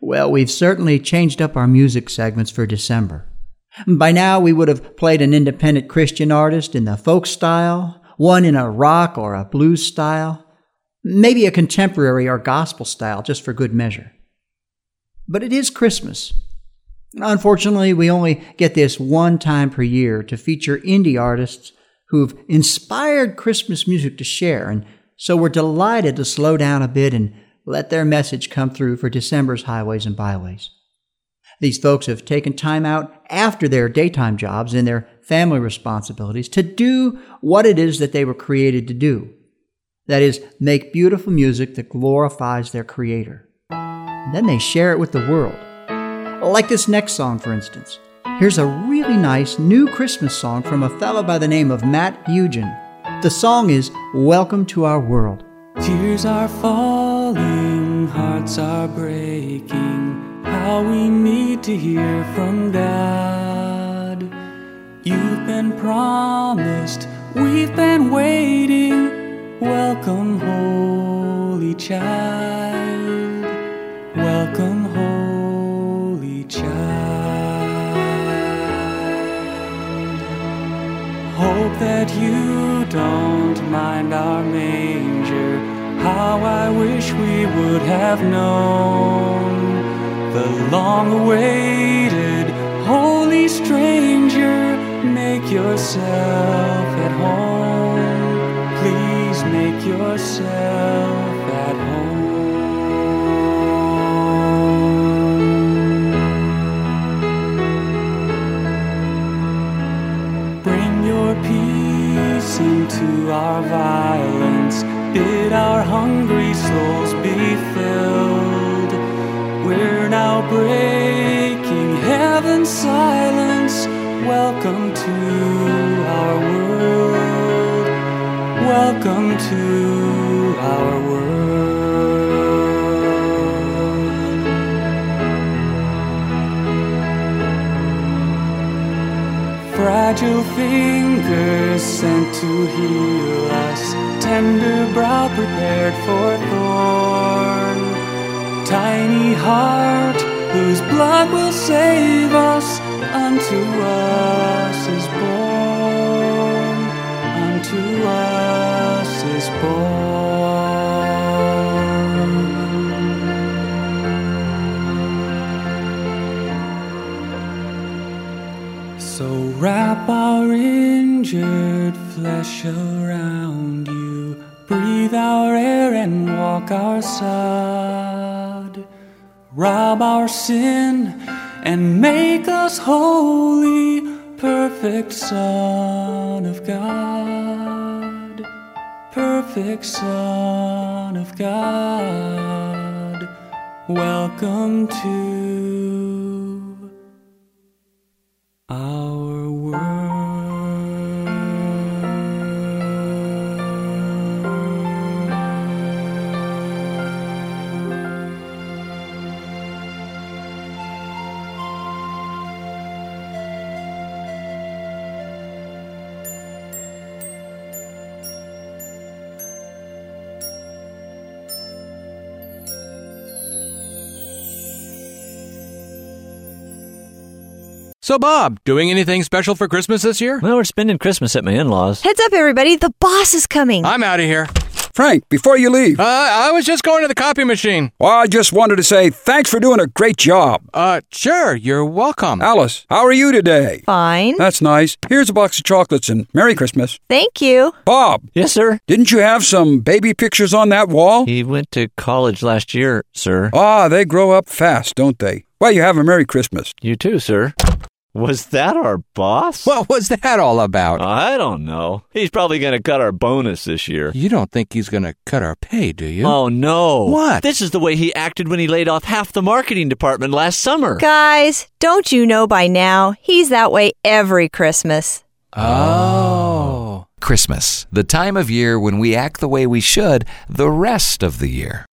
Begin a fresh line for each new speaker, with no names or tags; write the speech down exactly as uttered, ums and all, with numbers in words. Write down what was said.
Well, we've certainly changed up our music segments for December. By now, we would have played an independent Christian artist in the folk style, one in a rock or a blues style, maybe a contemporary or gospel style, just for good measure. But it is Christmas. Unfortunately, we only get this one time per year to feature indie artists who've inspired Christmas music to share, and so we're delighted to slow down a bit and let their message come through for December's highways and byways. These folks have taken time out after their daytime jobs and their family responsibilities to do what it is that they were created to do. That is, make beautiful music that glorifies their Creator. Then they share it with the world. Like this next song, for instance. Here's a really nice new Christmas song from a fellow by the name of Matt Eugen. The song is Welcome to Our World.
Tears are falling, hearts are breaking, how we need to hear from God. You've been promised, we've been waiting. Welcome, Holy Child. Welcome, Holy Child. Hope that you don't mind our manger. How I wish we would have known the long-awaited holy stranger. Make yourself at home. Please make yourself at home. Bring your peace into our violence. Bid our hungry souls be filled. We're now breaking heaven's silence. Welcome to our world. Welcome to our world. Fragile fingers sent to heal us. Tender brow prepared for thorn. Tiny heart whose blood will save us. Unto us is born. Unto us is born. So wrap our injured flesh around you. Breathe our air and walk our sod. Rob our sin and make us holy. Perfect Son of God. Perfect Son of God. Welcome to our world.
So, Bob, doing anything special for Christmas this year?
Well, we're spending Christmas at my in-laws.
Heads up, everybody. The boss is coming.
I'm out of here.
Frank, before you leave.
Uh, I was just going to the copy machine.
Well, I just wanted to say thanks for doing a great job.
Uh, sure. You're welcome.
Alice, how are you today?
Fine.
That's nice. Here's a box of chocolates and Merry Christmas.
Thank you.
Bob.
Yes, sir?
Didn't you have some baby pictures on that wall?
He went to college last year, sir.
Ah, they grow up fast, don't they? Well, you have a Merry Christmas.
You too, sir. Was that our boss?
What was that all about?
I don't know. He's probably going to cut our bonus this year.
You don't think he's going to cut our pay, do you?
Oh, no.
What?
This is the way he acted when he laid off half the marketing department last summer.
Guys, don't you know by now? He's that way every Christmas.
Oh.
Christmas, the time of year when we act the way we should the rest of the year.